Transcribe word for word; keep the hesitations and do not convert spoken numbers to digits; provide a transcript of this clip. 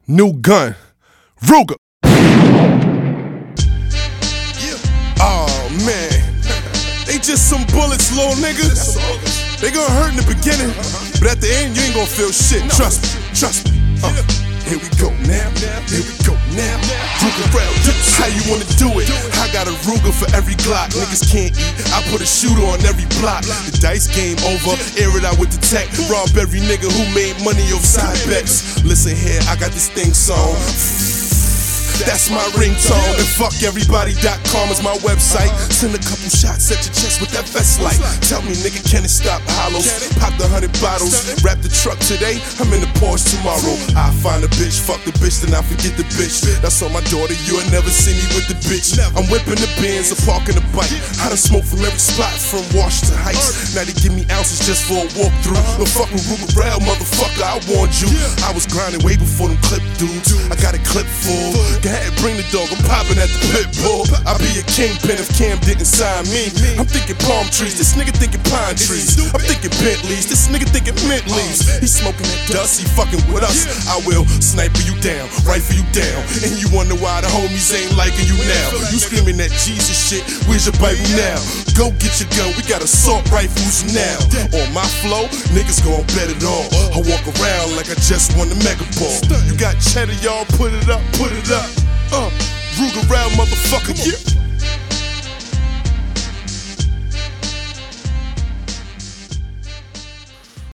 New gun, Ruger. Yeah. Oh man, they just some bullets, little niggas. They gonna hurt in the beginning, but at the end you ain't gonna feel shit. Trust me, trust me. Uh, here we go now, here we go now. Ruger round, how you wanna do it? I got a Ruger for every Glock. Niggas can't eat, I put a shooter on every block. The dice game over, air it out with the tech. Rob every nigga who made money off side bets. Listen here, I got this thing song. That's my ringtone. And fuck everybody dot com is my website. Send a couple shots at your chest with that vest light. Tell me, nigga, can it stop hollows? Pop the hundred bottles. Wrap the truck today, I'm in the Porsche tomorrow. I find a bitch, fuck the bitch, then I forget the bitch. That's on my daughter, you'll never see me with the bitch. I'm whipping the Benz, I'm parking the bike. I done smoke from every spot, from Washington Heights. Now they give me ounces just for a walkthrough. No fucking Ruger Rail, motherfucker, I warned you. I was grinding way before them clip dudes. I got a clip full. Go ahead, bring the dog, I'm popping at the pit bull. I'll be a kingpin if Cam didn't sign me. I'm thinking palm trees, this nigga thinking pine trees. I'm thinking Bentleys, this nigga thinking mint leaves. He smoking that dust, he fucking with us. I will sniper you down, rifle you down. And you wonder why the homies ain't liking you now. You screaming that Jesus shit, where's your Bible now? Go get your gun, we got assault rifles now. On my flow, niggas gon' bet it all. I walk around like I just won the Mega Ball. You got cheddar, y'all, put it up, put it up. Uh, Ruger round, motherfucker, yeah.